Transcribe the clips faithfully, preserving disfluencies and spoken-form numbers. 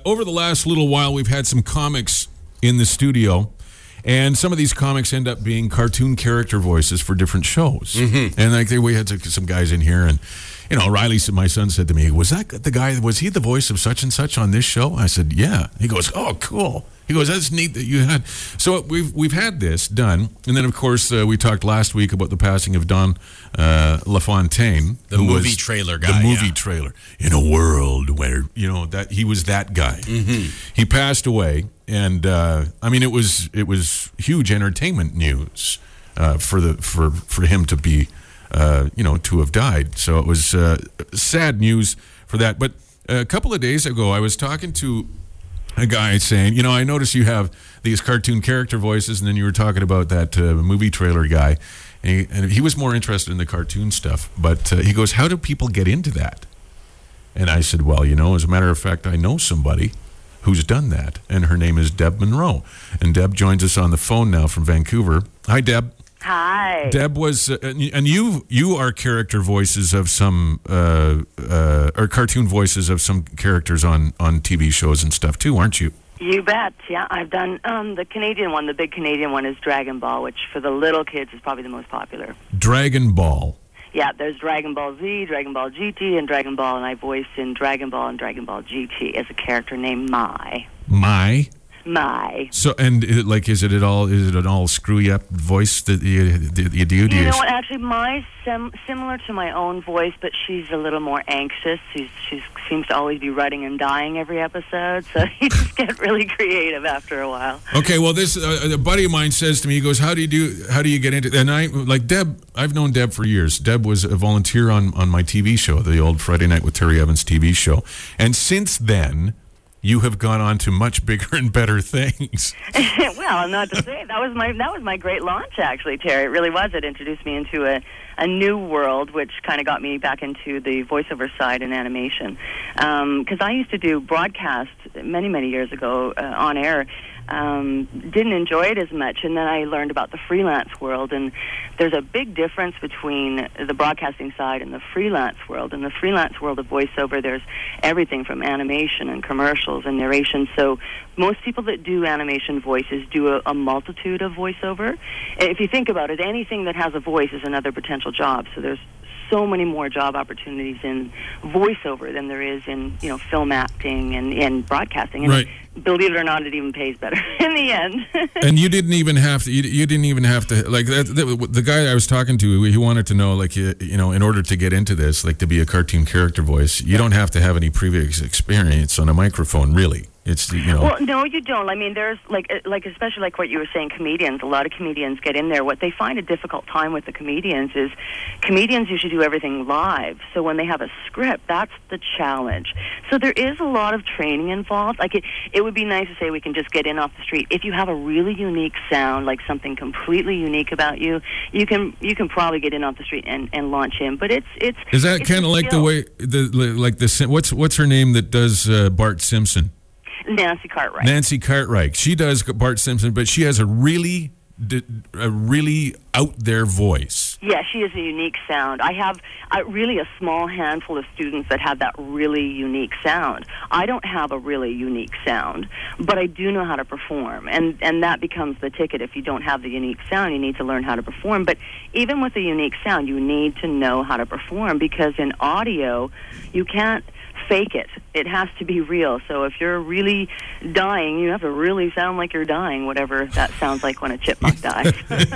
over the last little while, we've had some comics in the studio, and some of these comics end up being cartoon character voices for different shows. Mm-hmm. And like we had some guys in here, and you know, Riley said, my son said to me, "Was that the guy? Was he the voice of such and such on this show?" I said, "Yeah." He goes, "Oh, cool." He goes, "That's neat that you had." So we've we've had this done, and then of course uh, we talked last week about the passing of Don uh, LaFontaine, the movie trailer guy. The movie yeah. trailer in a world where you know that he was that guy. Mm-hmm. He passed away, and uh, I mean it was it was huge entertainment news uh, for the for for him to be uh, you know to have died. So it was uh, sad news for that. But a couple of days ago, I was talking to a guy saying, you know, I notice you have these cartoon character voices, and then you were talking about that uh, movie trailer guy, and he, and he was more interested in the cartoon stuff, but uh, he goes, how do people get into that? And I said, well, you know, as a matter of fact, I know somebody who's done that, and her name is Deb Monroe, and Deb joins us on the phone now from Vancouver. Hi, Deb. Hi. Deb was, uh, and you you are character voices of some, uh, uh, or cartoon voices of some characters on, on T V shows and stuff too, aren't you? You bet. Yeah, I've done um, the Canadian one. The big Canadian one is Dragon Ball, which for the little kids is probably the most popular. Dragon Ball. Yeah, there's Dragon Ball Z, Dragon Ball G T, and Dragon Ball, and I voiced in Dragon Ball and Dragon Ball G T as a character named Mai. Mai? My. So, and is it, like, is it at all? Is it an all screwy up voice that you, that you do? do you you know what? Actually, Mai's sim- similar to my own voice, but she's a little more anxious. She's she seems to always be running and dying every episode, so you just get really creative after a while. Okay, well, this uh, a buddy of mine says to me, he goes, "How do you do? How do you get into?" And I like Deb. I've known Deb for years. Deb was a volunteer on on my T V show, the old Friday Night with Terry Evans T V show, and since then, you have gone on to much bigger and better things. Well, not to say that was my that was my great launch, actually, Terry. It really was. It introduced me into a, a new world, which kind of got me back into the voiceover side in animation. Because um, I used to do broadcast many, many years ago uh, on air. Um, didn't enjoy it as much, and then I learned about the freelance world, and there's a big difference between the broadcasting side and the freelance world. In the freelance world of voiceover, there's everything from animation and commercials and narration, so most people that do animation voices do a, a multitude of voiceover. If you think about it, anything that has a voice is another potential job, so there's so many more job opportunities in voiceover than there is in, you know, film acting and, and broadcasting. And right. Believe it or not, it even pays better in the end. And you didn't even have to. You, you didn't even have to. Like that, the, the guy I was talking to, he wanted to know, like, you, you know, in order to get into this, like to be a cartoon character voice, you don't have to have any previous experience on a microphone, really. It's, you know. Well, no, you don't. I mean, there's like, like especially like what you were saying, comedians. A lot of comedians get in there. What they find a difficult time with the comedians is, comedians usually do everything live. So when they have a script, that's the challenge. So there is a lot of training involved. Like it, it would be nice to say we can just get in off the street. If you have a really unique sound, like something completely unique about you, you can you can probably get in off the street and, and launch in. But it's it's is that kind of like the way the like the what's what's her name that does uh, Bart Simpson? Nancy Cartwright. Nancy Cartwright. She does Bart Simpson, but she has a really, a really out there voice. Yeah, she has a unique sound. I have uh, really a small handful of students that have that really unique sound. I don't have a really unique sound, but I do know how to perform, and and that becomes the ticket. If you don't have the unique sound, you need to learn how to perform. But even with a unique sound, you need to know how to perform, because in audio, you can't fake it. It has to be real. So if you're really dying, you have to really sound like you're dying, whatever that sounds like when a chipmunk dies.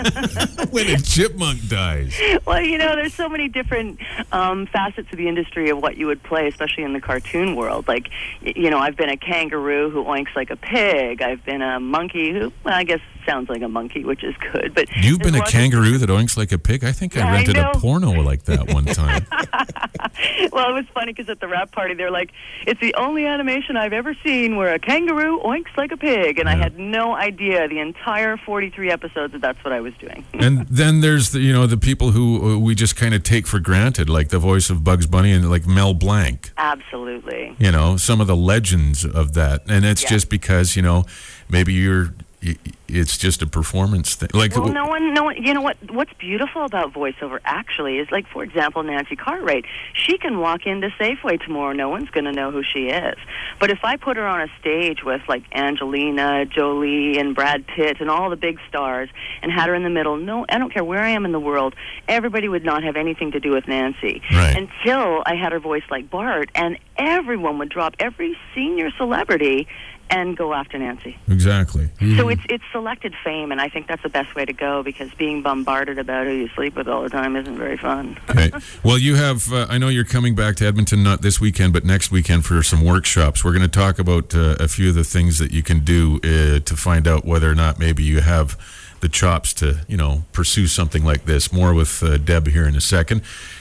When a chipmunk dies. Well, you know, there's so many different um, facets of the industry of what you would play, especially in the cartoon world. Like, you know, I've been a kangaroo who oinks like a pig. I've been a monkey who, well, I guess, sounds like a monkey, which is good. But you've been a kangaroo that oinks like a pig? I think I yeah, rented I a porno like that one time. Well, it was funny because at the rap party, they're like, it's the only animation I've ever seen where a kangaroo oinks like a pig. And yeah. I had no idea the entire forty-three episodes that that's what I was doing. And then there's the, you know, the people who uh, we just kind of take for granted, like the voice of Bugs Bunny and like Mel Blanc. Absolutely. You know, some of the legends of that. And it's yeah. just because, you know, maybe you're y- it's just a performance thing. Like, well, no one, no one. You know what? What's beautiful about voiceover actually is, like, for example, Nancy Cartwright. She can walk into Safeway tomorrow. No one's going to know who she is. But if I put her on a stage with like Angelina Jolie and Brad Pitt and all the big stars, and had her in the middle, no, I don't care where I am in the world, everybody would not have anything to do with Nancy. Right. Until I had her voice like Bart, and everyone would drop, every senior celebrity, and go after Nancy. Exactly. Mm. So it's it's selected fame, and I think that's the best way to go, because being bombarded about who you sleep with all the time isn't very fun. Okay. Well, you have, uh, I know you're coming back to Edmonton, not this weekend, but next weekend for some workshops. We're going to talk about uh, a few of the things that you can do uh, to find out whether or not maybe you have the chops to, you know, pursue something like this. More with uh, Deb here in a second.